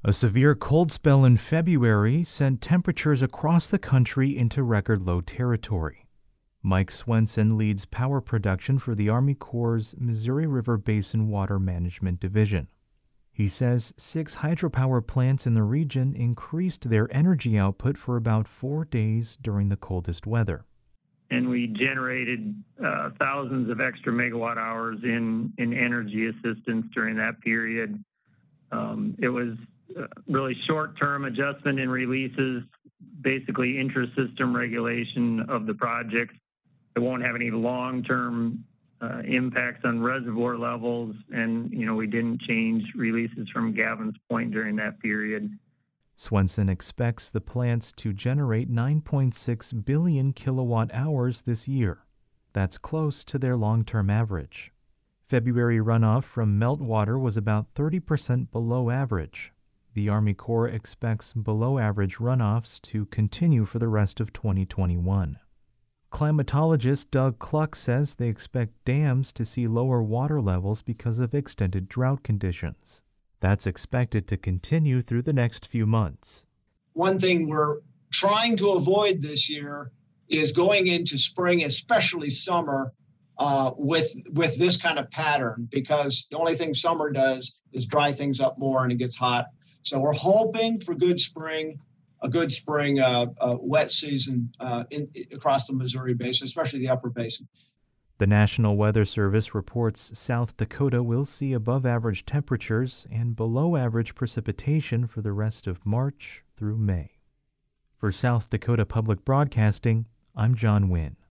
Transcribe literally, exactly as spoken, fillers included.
A severe cold spell in February sent temperatures across the country into record low territory. Mike Swenson leads power production for the Army Corps' Missouri River Basin Water Management Division. He says six hydropower plants in the region increased their energy output for about four days during the coldest weather. And we generated uh, thousands of extra megawatt hours in, in energy assistance during that period. Um, it was uh, really short-term adjustment in releases, basically intra-system regulation of the project. It won't have any long-term uh, impacts on reservoir levels, and you know we didn't change releases from Gavin's Point during that period. Swenson expects the plants to generate nine point six billion kilowatt hours this year. That's close to their long-term average. February runoff from meltwater was about thirty percent below average. The Army Corps expects below-average runoffs to continue for the rest of twenty twenty-one. Climatologist Doug Cluck says they expect dams to see lower water levels because of extended drought conditions. That's expected to continue through the next few months. One thing we're trying to avoid this year is going into spring, especially summer, uh, with with this kind of pattern, because the only thing summer does is dry things up more and it gets hot. So we're hoping for good spring, a good spring uh, uh, wet season uh, in, across the Missouri Basin, especially the upper basin. The National Weather Service reports South Dakota will see above-average temperatures and below-average precipitation for the rest of March through May. For South Dakota Public Broadcasting, I'm John Wynn.